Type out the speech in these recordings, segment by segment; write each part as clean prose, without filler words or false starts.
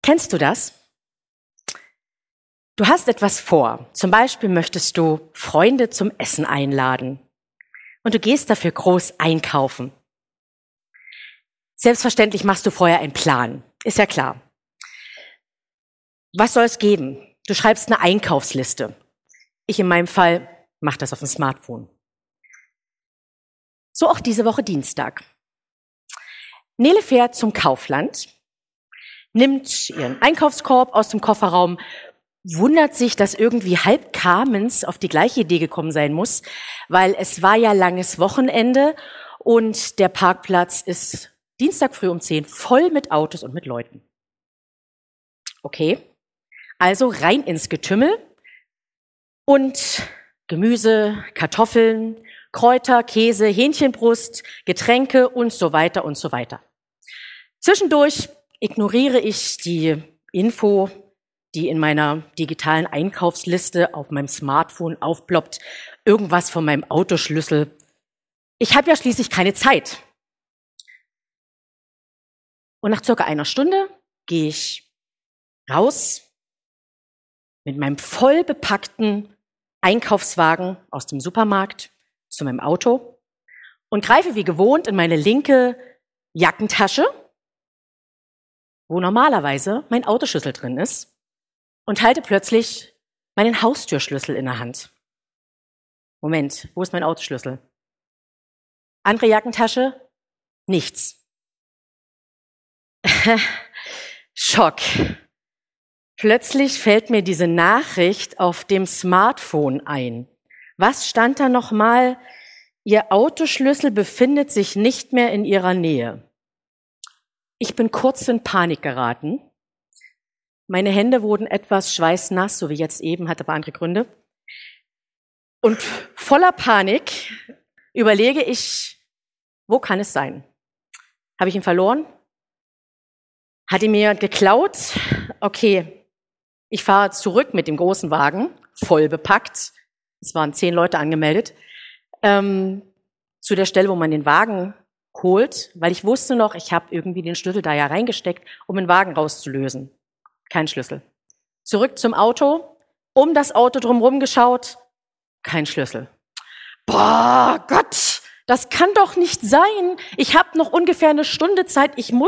Kennst du das? Du hast etwas vor. Zum Beispiel möchtest du Freunde zum Essen einladen. Und du gehst dafür groß einkaufen. Selbstverständlich machst du vorher einen Plan. Ist ja klar. Was soll es geben? Du schreibst eine Einkaufsliste. Ich in meinem Fall mache das auf dem Smartphone. So auch diese Woche Dienstag. Nele fährt zum Kaufland, nimmt ihren Einkaufskorb aus dem Kofferraum, wundert sich, dass irgendwie halb Carmens auf die gleiche Idee gekommen sein muss, weil es war ja langes Wochenende und der Parkplatz ist Dienstag früh um 10 voll mit Autos und mit Leuten. Okay, also rein ins Getümmel und Gemüse, Kartoffeln, Kräuter, Käse, Hähnchenbrust, Getränke und so weiter und so weiter. Zwischendurch ignoriere ich die Info, die in meiner digitalen Einkaufsliste auf meinem Smartphone aufploppt, irgendwas von meinem Autoschlüssel. Ich habe ja schließlich keine Zeit. Und nach circa einer Stunde gehe ich raus mit meinem voll bepackten Einkaufswagen aus dem Supermarkt zu meinem Auto und greife wie gewohnt in meine linke Jackentasche, wo normalerweise mein Autoschlüssel drin ist, und halte plötzlich meinen Haustürschlüssel in der Hand. Moment, wo ist mein Autoschlüssel? Andere Jackentasche? Nichts. Schock. Plötzlich fällt mir diese Nachricht auf dem Smartphone ein. Was stand da nochmal? Ihr Autoschlüssel befindet sich nicht mehr in Ihrer Nähe. Ich bin kurz in Panik geraten. Meine Hände wurden etwas schweißnass, so wie jetzt eben, hat aber andere Gründe. Und voller Panik überlege ich, wo kann es sein? Habe ich ihn verloren? Hat ihn mir geklaut? Okay, ich fahre zurück mit dem großen Wagen, voll bepackt. Es waren 10 Leute angemeldet, zu der Stelle, wo man den Wagen holt, weil ich wusste noch, ich habe irgendwie den Schlüssel da ja reingesteckt, um den Wagen rauszulösen. Kein Schlüssel. Zurück zum Auto, um das Auto drumherum geschaut, kein Schlüssel. Boah, Gott, das kann doch nicht sein. Ich habe noch ungefähr eine Stunde Zeit.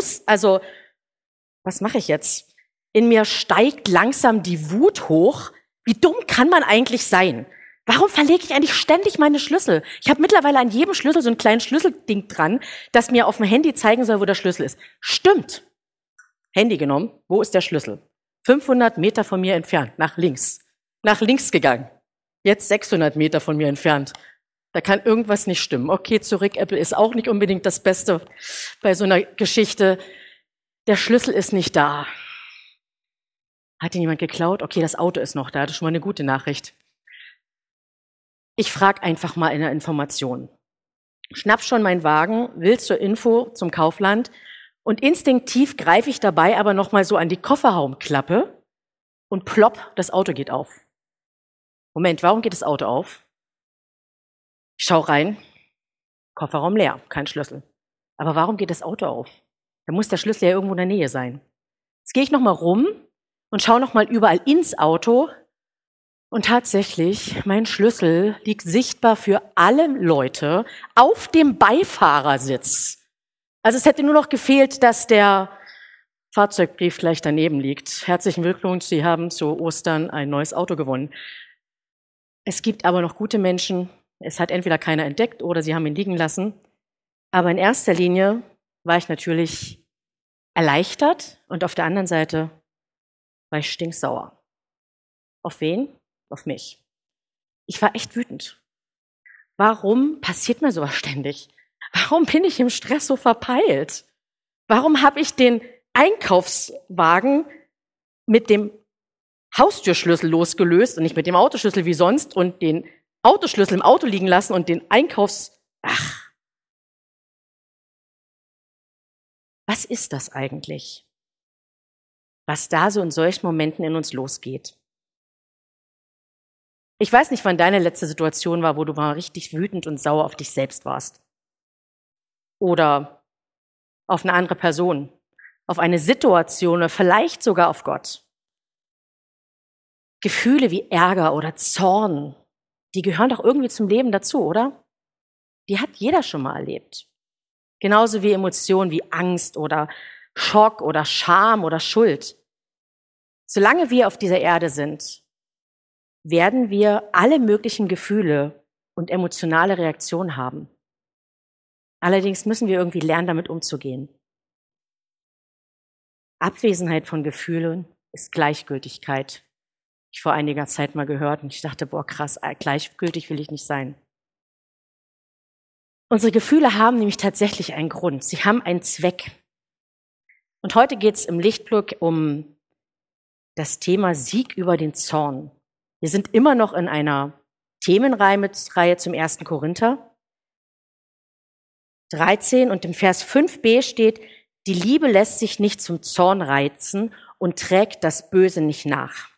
Was mache ich jetzt? In mir steigt langsam die Wut hoch. Wie dumm kann man eigentlich sein? Warum verlege ich eigentlich ständig meine Schlüssel? Ich habe mittlerweile an jedem Schlüssel so ein kleines Schlüsselding dran, das mir auf dem Handy zeigen soll, wo der Schlüssel ist. Stimmt. Handy genommen. Wo ist der Schlüssel? 500 Meter von mir entfernt, nach links. Nach links gegangen. Jetzt 600 Meter von mir entfernt. Da kann irgendwas nicht stimmen. Okay, zurück. Apple ist auch nicht unbedingt das Beste bei so einer Geschichte. Der Schlüssel ist nicht da. Hat ihn jemand geklaut? Okay, das Auto ist noch da. Das ist schon mal eine gute Nachricht. Ich frage einfach mal in der Information. Schnapp schon meinen Wagen, will zur Info zum Kaufland und instinktiv greife ich dabei aber noch mal so an die Kofferraumklappe und plopp, das Auto geht auf. Moment, warum geht das Auto auf? Ich schau rein, Kofferraum leer, kein Schlüssel. Aber warum geht das Auto auf? Da muss der Schlüssel ja irgendwo in der Nähe sein. Jetzt gehe ich noch mal rum und schaue noch mal überall ins Auto. Und tatsächlich, mein Schlüssel liegt sichtbar für alle Leute auf dem Beifahrersitz. Also es hätte nur noch gefehlt, dass der Fahrzeugbrief gleich daneben liegt. Herzlichen Glückwunsch, Sie haben zu Ostern ein neues Auto gewonnen. Es gibt aber noch gute Menschen. Es hat entweder keiner entdeckt oder sie haben ihn liegen lassen. Aber in erster Linie war ich natürlich erleichtert und auf der anderen Seite war ich stinksauer. Auf wen? Auf mich. Ich war echt wütend. Warum passiert mir sowas ständig? Warum bin ich im Stress so verpeilt? Warum habe ich den Einkaufswagen mit dem Haustürschlüssel losgelöst und nicht mit dem Autoschlüssel wie sonst und den Autoschlüssel im Auto liegen lassen und den Was ist das eigentlich? Was da so in solchen Momenten in uns losgeht? Ich weiß nicht, wann deine letzte Situation war, wo du mal richtig wütend und sauer auf dich selbst warst. Oder auf eine andere Person. auf eine Situation oder vielleicht sogar auf Gott. Gefühle wie Ärger oder Zorn, die gehören doch irgendwie zum Leben dazu, oder? Die hat jeder schon mal erlebt. Genauso wie Emotionen wie Angst oder Schock oder Scham oder Schuld. Solange wir auf dieser Erde sind, werden wir alle möglichen Gefühle und emotionale Reaktionen haben. Allerdings müssen wir irgendwie lernen, damit umzugehen. Abwesenheit von Gefühlen ist Gleichgültigkeit. Ich vor einiger Zeit mal gehört und ich dachte, boah, krass, gleichgültig will ich nicht sein. Unsere Gefühle haben nämlich tatsächlich einen Grund. Sie haben einen Zweck. Und heute geht es im Lichtblick um das Thema Sieg über den Zorn. Wir sind immer noch in einer Themenreihe zum 1. Korinther 13 und im Vers 5b steht, die Liebe lässt sich nicht zum Zorn reizen und trägt das Böse nicht nach.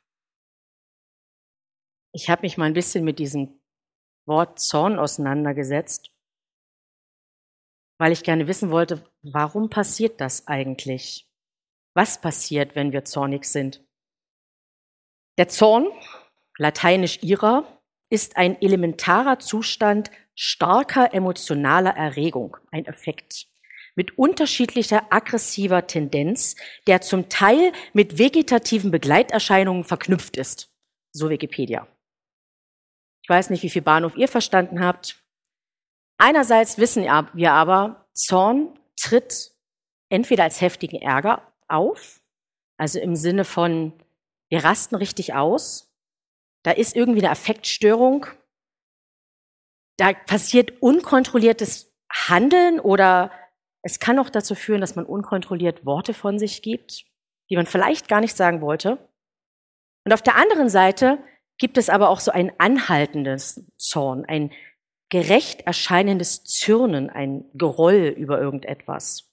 Ich habe mich mal ein bisschen mit diesem Wort Zorn auseinandergesetzt, weil ich gerne wissen wollte, warum passiert das eigentlich? Was passiert, wenn wir zornig sind? Der Zorn, lateinisch ira, ist ein elementarer Zustand starker emotionaler Erregung, ein Affekt, mit unterschiedlicher aggressiver Tendenz, der zum Teil mit vegetativen Begleiterscheinungen verknüpft ist. So Wikipedia. Ich weiß nicht, wie viel Bahnhof ihr verstanden habt. Einerseits wissen wir aber, Zorn tritt entweder als heftigen Ärger auf, also im Sinne von, wir rasten richtig aus, da ist irgendwie eine Affektstörung, da passiert unkontrolliertes Handeln oder es kann auch dazu führen, dass man unkontrolliert Worte von sich gibt, die man vielleicht gar nicht sagen wollte. Und auf der anderen Seite gibt es aber auch so ein anhaltendes Zorn, ein gerecht erscheinendes Zürnen, ein Groll über irgendetwas.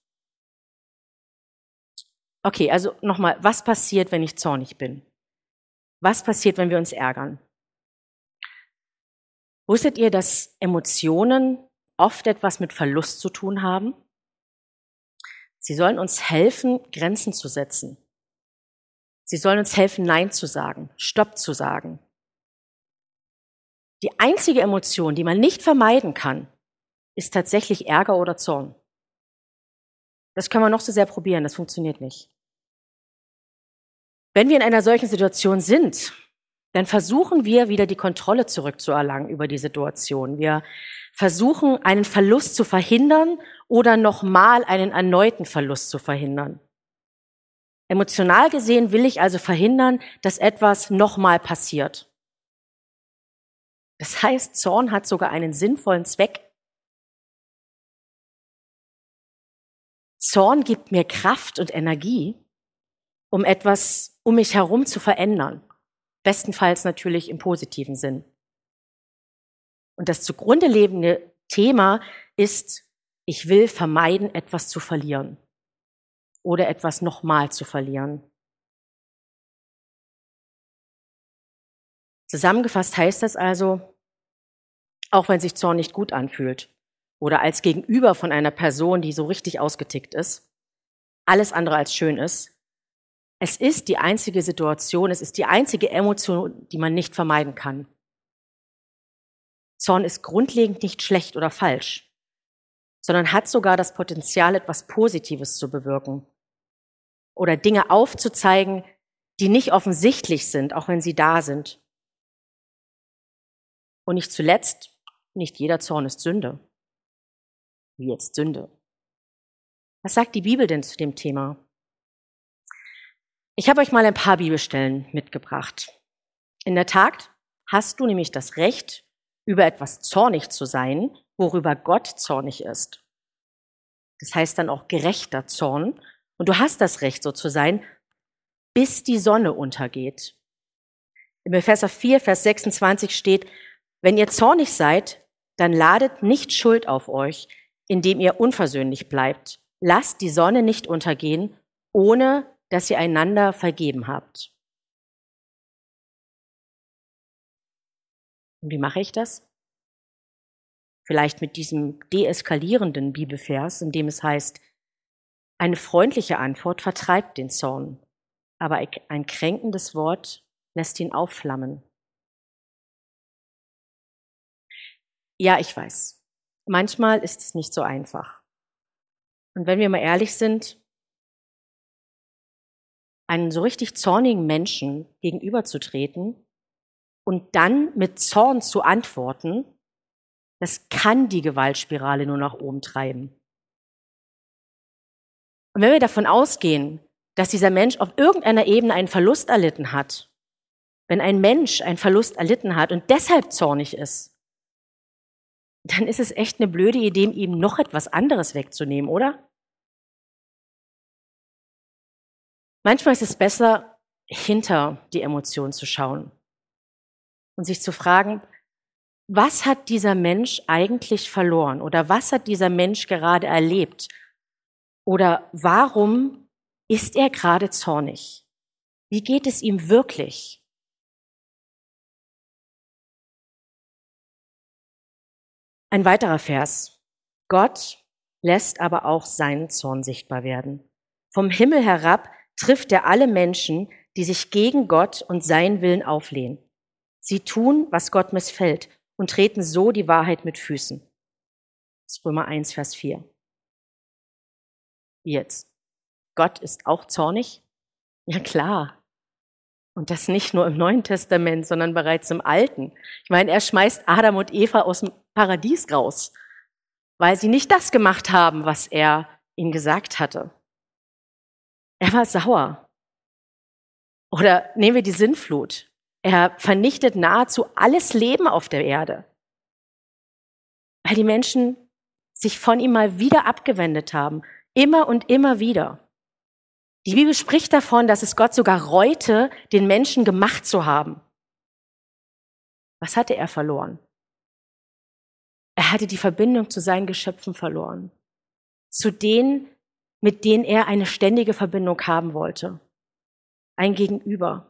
Okay, also nochmal, was passiert, wenn ich zornig bin? Was passiert, wenn wir uns ärgern? Wusstet ihr, dass Emotionen oft etwas mit Verlust zu tun haben? Sie sollen uns helfen, Grenzen zu setzen. Sie sollen uns helfen, Nein zu sagen, Stopp zu sagen. Die einzige Emotion, die man nicht vermeiden kann, ist tatsächlich Ärger oder Zorn. Das können wir noch so sehr probieren, das funktioniert nicht. Wenn wir in einer solchen Situation sind, dann versuchen wir wieder die Kontrolle zurückzuerlangen über die Situation. Wir versuchen, einen Verlust zu verhindern oder nochmal einen erneuten Verlust zu verhindern. Emotional gesehen will ich also verhindern, dass etwas nochmal passiert. Das heißt, Zorn hat sogar einen sinnvollen Zweck. Zorn gibt mir Kraft und Energie, um etwas um mich herum zu verändern. Bestenfalls natürlich im positiven Sinn. Und das zugrunde liegende Thema ist, ich will vermeiden, etwas zu verlieren oder etwas nochmal zu verlieren. Zusammengefasst heißt das also, auch wenn sich Zorn nicht gut anfühlt oder als Gegenüber von einer Person, die so richtig ausgetickt ist, alles andere als schön ist, es ist die einzige Situation, es ist die einzige Emotion, die man nicht vermeiden kann. Zorn ist grundlegend nicht schlecht oder falsch, sondern hat sogar das Potenzial, etwas Positives zu bewirken oder Dinge aufzuzeigen, die nicht offensichtlich sind, auch wenn sie da sind. Und nicht zuletzt, nicht jeder Zorn ist Sünde. Wie jetzt Sünde? Was sagt die Bibel denn zu dem Thema? Ich habe euch mal ein paar Bibelstellen mitgebracht. In der Tat hast du nämlich das Recht, über etwas zornig zu sein, worüber Gott zornig ist. Das heißt dann auch gerechter Zorn. Und du hast das Recht, so zu sein, bis die Sonne untergeht. Im Epheser 4, Vers 26 steht, wenn ihr zornig seid, dann ladet nicht Schuld auf euch, indem ihr unversöhnlich bleibt. Lasst die Sonne nicht untergehen, ohne dass ihr einander vergeben habt. Und wie mache ich das? Vielleicht mit diesem deeskalierenden Bibelvers, in dem es heißt, Eine freundliche Antwort vertreibt den Zorn, aber ein kränkendes Wort lässt ihn aufflammen. Ja, ich weiß, manchmal ist es nicht so einfach. Und wenn wir mal ehrlich sind, einem so richtig zornigen Menschen gegenüberzutreten und dann mit Zorn zu antworten, das kann die Gewaltspirale nur nach oben treiben. Und wenn wir davon ausgehen, dass dieser Mensch auf irgendeiner Ebene einen Verlust erlitten hat, wenn ein Mensch einen Verlust erlitten hat und deshalb zornig ist, dann ist es echt eine blöde Idee, ihm noch etwas anderes wegzunehmen, oder? Manchmal ist es besser, hinter die Emotionen zu schauen und sich zu fragen, was hat dieser Mensch eigentlich verloren oder was hat dieser Mensch gerade erlebt oder warum ist er gerade zornig? Wie geht es ihm wirklich? Ein weiterer Vers. Gott lässt aber auch seinen Zorn sichtbar werden. Vom Himmel herab trifft er alle Menschen, die sich gegen Gott und seinen Willen auflehnen. Sie tun, was Gott missfällt und treten so die Wahrheit mit Füßen. Das ist Römer 1, Vers 4. Jetzt. Gott ist auch zornig? Ja klar. Und das nicht nur im Neuen Testament, sondern bereits im Alten. Ich meine, er schmeißt Adam und Eva aus dem Paradies raus, weil sie nicht das gemacht haben, was er ihnen gesagt hatte. Er war sauer. Oder nehmen wir die Sintflut. Er vernichtet nahezu alles Leben auf der Erde, weil die Menschen sich von ihm mal wieder abgewendet haben, immer und immer wieder. Die Bibel spricht davon, dass es Gott sogar reute, den Menschen gemacht zu haben. Was hatte er verloren? Er hatte die Verbindung zu seinen Geschöpfen verloren, zu denen, mit denen er eine ständige Verbindung haben wollte, ein Gegenüber.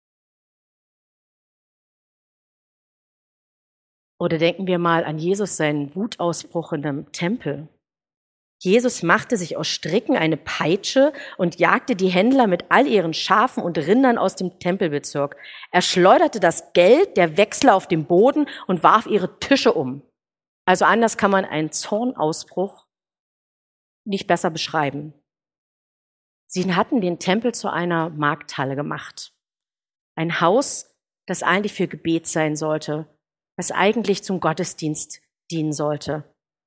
Oder denken wir mal an Jesus, seinen Wutausbruch in dem Tempel. Jesus machte sich aus Stricken eine Peitsche und jagte die Händler mit all ihren Schafen und Rindern aus dem Tempelbezirk. Er schleuderte das Geld der Wechsler auf den Boden und warf ihre Tische um. Also anders kann man einen Zornausbruch nicht besser beschreiben. Sie hatten den Tempel zu einer Markthalle gemacht. Ein Haus, das eigentlich für Gebet sein sollte, das eigentlich zum Gottesdienst dienen sollte.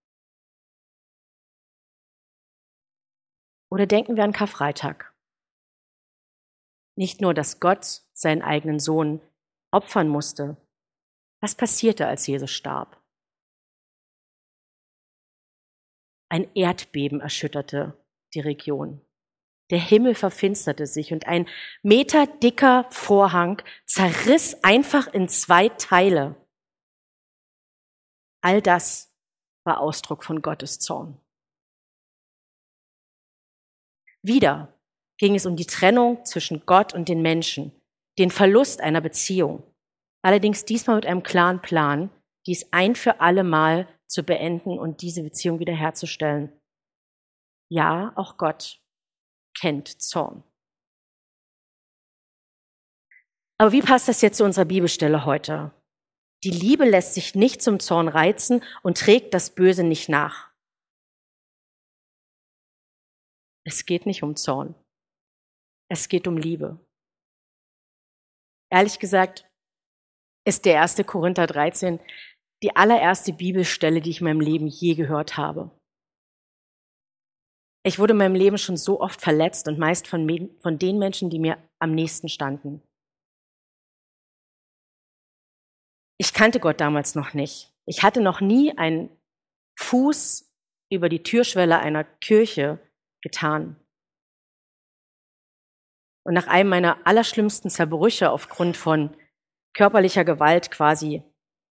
Oder denken wir an Karfreitag. Nicht nur, dass Gott seinen eigenen Sohn opfern musste. Was passierte, als Jesus starb? Ein Erdbeben erschütterte die Region. Der Himmel verfinsterte sich und ein meterdicker Vorhang zerriss einfach in 2 Teile. All das war Ausdruck von Gottes Zorn. Wieder ging es um die Trennung zwischen Gott und den Menschen, den Verlust einer Beziehung. Allerdings diesmal mit einem klaren Plan, dies ein für alle Mal zu beenden und diese Beziehung wiederherzustellen. Ja, auch Gott kennt Zorn. Aber wie passt das jetzt zu unserer Bibelstelle heute? Die Liebe lässt sich nicht zum Zorn reizen und trägt das Böse nicht nach. Es geht nicht um Zorn. Es geht um Liebe. Ehrlich gesagt ist der 1. Korinther 13 die allererste Bibelstelle, die ich in meinem Leben je gehört habe. Ich wurde in meinem Leben schon so oft verletzt und meist von den Menschen, die mir am nächsten standen. Ich kannte Gott damals noch nicht. Ich hatte noch nie einen Fuß über die Türschwelle einer Kirche getan. Und nach einem meiner allerschlimmsten Zerbrüche aufgrund von körperlicher Gewalt quasi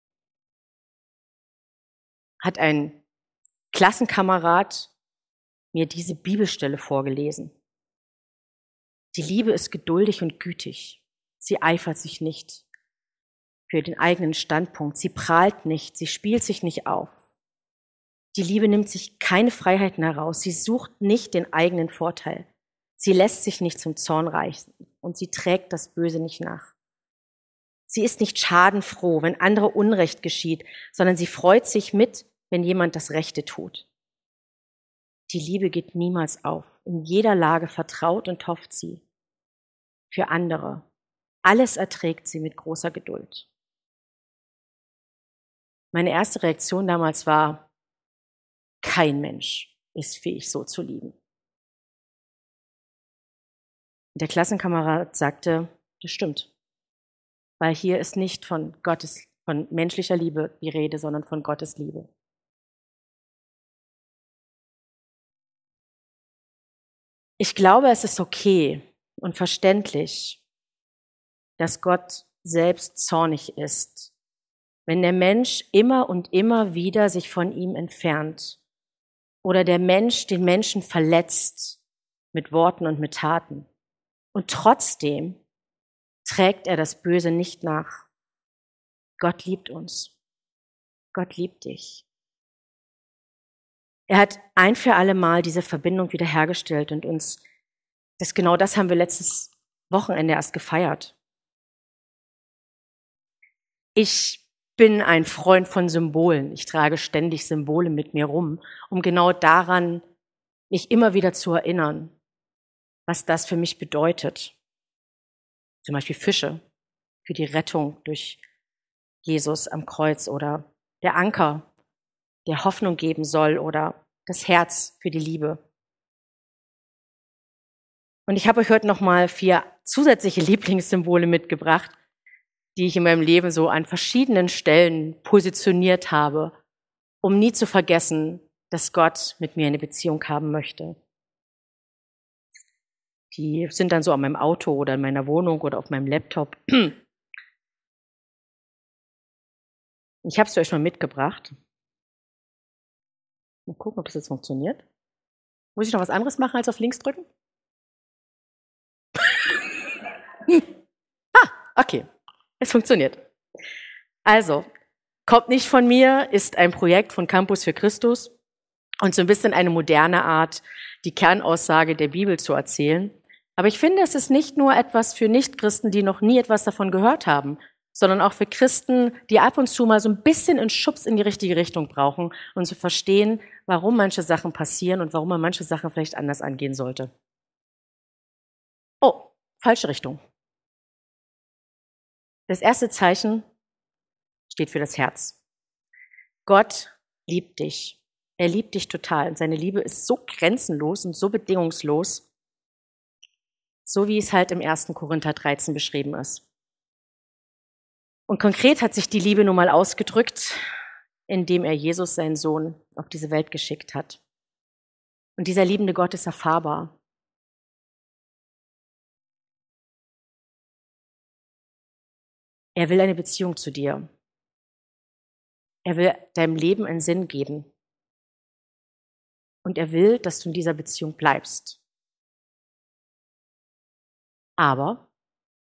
hat ein Klassenkamerad mir diese Bibelstelle vorgelesen. Die Liebe ist geduldig und gütig. Sie eifert sich nicht für den eigenen Standpunkt. Sie prahlt nicht. Sie spielt sich nicht auf. Die Liebe nimmt sich keine Freiheiten heraus. Sie sucht nicht den eigenen Vorteil. Sie lässt sich nicht zum Zorn reißen und sie trägt das Böse nicht nach. Sie ist nicht schadenfroh, wenn andere Unrecht geschieht, sondern sie freut sich mit, wenn jemand das Rechte tut. Die Liebe geht niemals auf. In jeder Lage vertraut und hofft sie. Für andere. Alles erträgt sie mit großer Geduld. Meine erste Reaktion damals war, kein Mensch ist fähig, so zu lieben. Der Klassenkamerad sagte, das stimmt. Weil hier ist nicht von menschlicher Liebe die Rede, sondern von Gottes Liebe. Ich glaube, es ist okay und verständlich, dass Gott selbst zornig ist, wenn der Mensch immer und immer wieder sich von ihm entfernt oder der Mensch den Menschen verletzt mit Worten und mit Taten. Und trotzdem trägt er das Böse nicht nach. Gott liebt uns. Gott liebt dich. Er hat ein für alle Mal diese Verbindung wiederhergestellt und uns, genau das haben wir letztes Wochenende erst gefeiert. Ich bin ein Freund von Symbolen. Ich trage ständig Symbole mit mir rum, um genau daran mich immer wieder zu erinnern, was das für mich bedeutet. Zum Beispiel Fische für die Rettung durch Jesus am Kreuz oder der Anker, der Hoffnung geben soll oder das Herz für die Liebe. Und ich habe euch heute nochmal 4 zusätzliche Lieblingssymbole mitgebracht, die ich in meinem Leben so an verschiedenen Stellen positioniert habe, um nie zu vergessen, dass Gott mit mir eine Beziehung haben möchte. Die sind dann so an meinem Auto oder in meiner Wohnung oder auf meinem Laptop. Ich habe es euch mal mitgebracht. Mal gucken, ob das jetzt funktioniert. Muss ich noch was anderes machen, als auf links drücken? Okay. Es funktioniert. Also, kommt nicht von mir, ist ein Projekt von Campus für Christus und so ein bisschen eine moderne Art, die Kernaussage der Bibel zu erzählen. Aber ich finde, es ist nicht nur etwas für Nichtchristen, die noch nie etwas davon gehört haben, sondern auch für Christen, die ab und zu mal so ein bisschen einen Schubs in die richtige Richtung brauchen und zu verstehen, warum manche Sachen passieren und warum man manche Sachen vielleicht anders angehen sollte. Oh, falsche Richtung. Das erste Zeichen steht für das Herz. Gott liebt dich. Er liebt dich total. Und seine Liebe ist so grenzenlos und so bedingungslos, so wie es halt im 1. Korinther 13 beschrieben ist. Und konkret hat sich die Liebe nun mal ausgedrückt, indem er Jesus, seinen Sohn, auf diese Welt geschickt hat. Und dieser liebende Gott ist erfahrbar. Er will eine Beziehung zu dir. Er will deinem Leben einen Sinn geben. Und er will, dass du in dieser Beziehung bleibst. Aber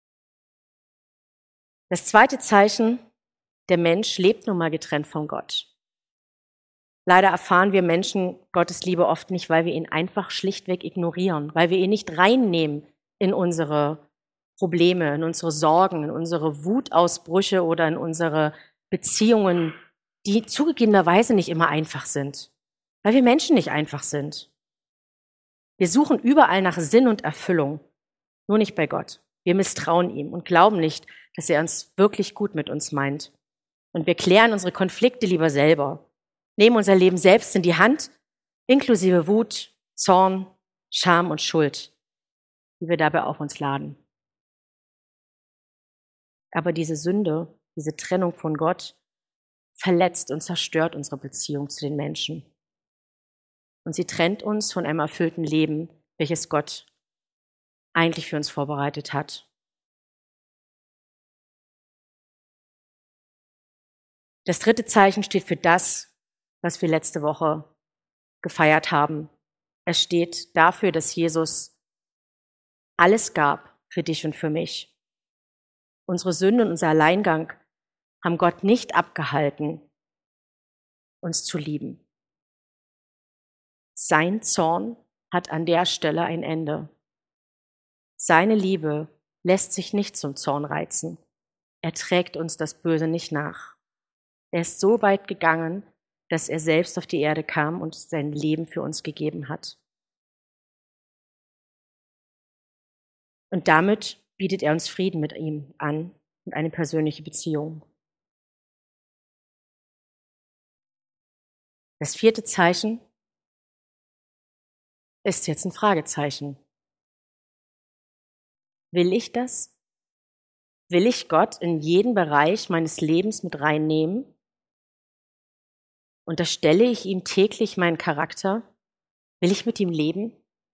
das zweite Zeichen, der Mensch lebt nun mal getrennt von Gott. Leider erfahren wir Menschen Gottes Liebe oft nicht, weil wir ihn einfach schlichtweg ignorieren, weil wir ihn nicht reinnehmen in unsere Probleme, in unsere Sorgen, in unsere Wutausbrüche oder in unsere Beziehungen, die zugegebenerweise nicht immer einfach sind, weil wir Menschen nicht einfach sind. Wir suchen überall nach Sinn und Erfüllung, nur nicht bei Gott. Wir misstrauen ihm und glauben nicht, dass er uns wirklich gut mit uns meint. Und wir klären unsere Konflikte lieber selber, nehmen unser Leben selbst in die Hand, inklusive Wut, Zorn, Scham und Schuld, die wir dabei auf uns laden. Aber diese Sünde, diese Trennung von Gott, verletzt und zerstört unsere Beziehung zu den Menschen. Und sie trennt uns von einem erfüllten Leben, welches Gott eigentlich für uns vorbereitet hat. Das dritte Zeichen steht für das, was wir letzte Woche gefeiert haben. Es steht dafür, dass Jesus alles gab für dich und für mich. Unsere Sünde und unser Alleingang haben Gott nicht abgehalten, uns zu lieben. Sein Zorn hat an der Stelle ein Ende. Seine Liebe lässt sich nicht zum Zorn reizen. Er trägt uns das Böse nicht nach. Er ist so weit gegangen, dass er selbst auf die Erde kam und sein Leben für uns gegeben hat. Und damit bietet er uns Frieden mit ihm an und eine persönliche Beziehung. Das 4. Zeichen ist jetzt ein Fragezeichen. Will ich das? Will ich Gott in jeden Bereich meines Lebens mit reinnehmen? Unterstelle ich ihm täglich meinen Charakter? Will ich mit ihm leben?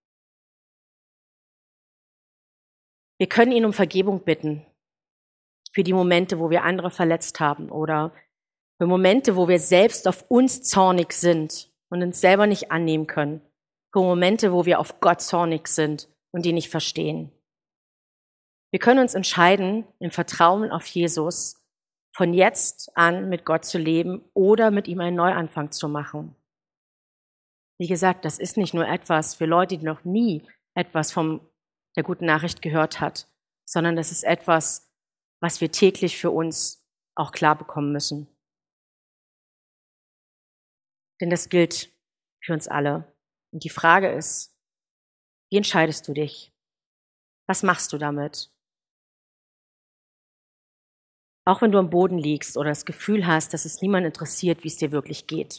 Wir können ihn um Vergebung bitten für die Momente, wo wir andere verletzt haben oder für Momente, wo wir selbst auf uns zornig sind und uns selber nicht annehmen können. Für Momente, wo wir auf Gott zornig sind und ihn nicht verstehen. Wir können uns entscheiden, im Vertrauen auf Jesus von jetzt an mit Gott zu leben oder mit ihm einen Neuanfang zu machen. Wie gesagt, das ist nicht nur etwas für Leute, die noch nie etwas von der guten Nachricht gehört hat, sondern das ist etwas, was wir täglich für uns auch klar bekommen müssen. Denn das gilt für uns alle. Und die Frage ist, wie entscheidest du dich? Was machst du damit? Auch wenn du am Boden liegst oder das Gefühl hast, dass es niemand interessiert, wie es dir wirklich geht,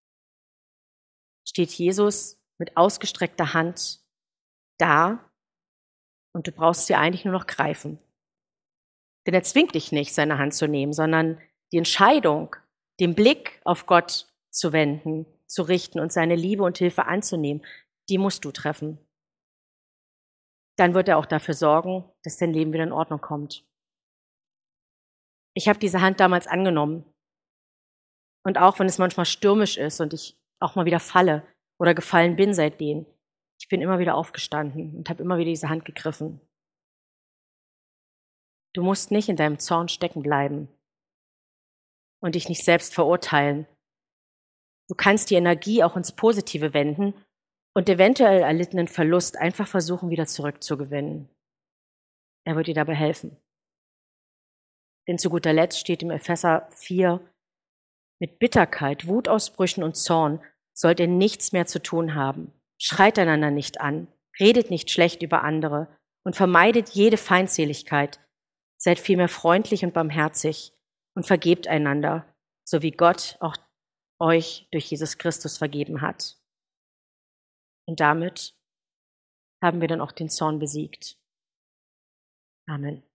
steht Jesus mit ausgestreckter Hand da und du brauchst sie eigentlich nur noch greifen. Denn er zwingt dich nicht, seine Hand zu nehmen, sondern die Entscheidung, den Blick auf Gott zu wenden, zu richten und seine Liebe und Hilfe anzunehmen, die musst du treffen. Dann wird er auch dafür sorgen, dass dein Leben wieder in Ordnung kommt. Ich habe diese Hand damals angenommen. Und auch wenn es manchmal stürmisch ist und ich auch mal wieder falle oder gefallen bin seitdem, ich bin immer wieder aufgestanden und habe immer wieder diese Hand gegriffen. Du musst nicht in deinem Zorn stecken bleiben und dich nicht selbst verurteilen. Du kannst die Energie auch ins Positive wenden und eventuell erlittenen Verlust einfach versuchen, wieder zurückzugewinnen. Er wird dir dabei helfen. Denn zu guter Letzt steht im Epheser 4, mit Bitterkeit, Wutausbrüchen und Zorn sollt ihr nichts mehr zu tun haben. Schreit einander nicht an, redet nicht schlecht über andere und vermeidet jede Feindseligkeit. Seid vielmehr freundlich und barmherzig und vergebt einander, so wie Gott auch euch durch Jesus Christus vergeben hat. Und damit haben wir dann auch den Zorn besiegt. Amen.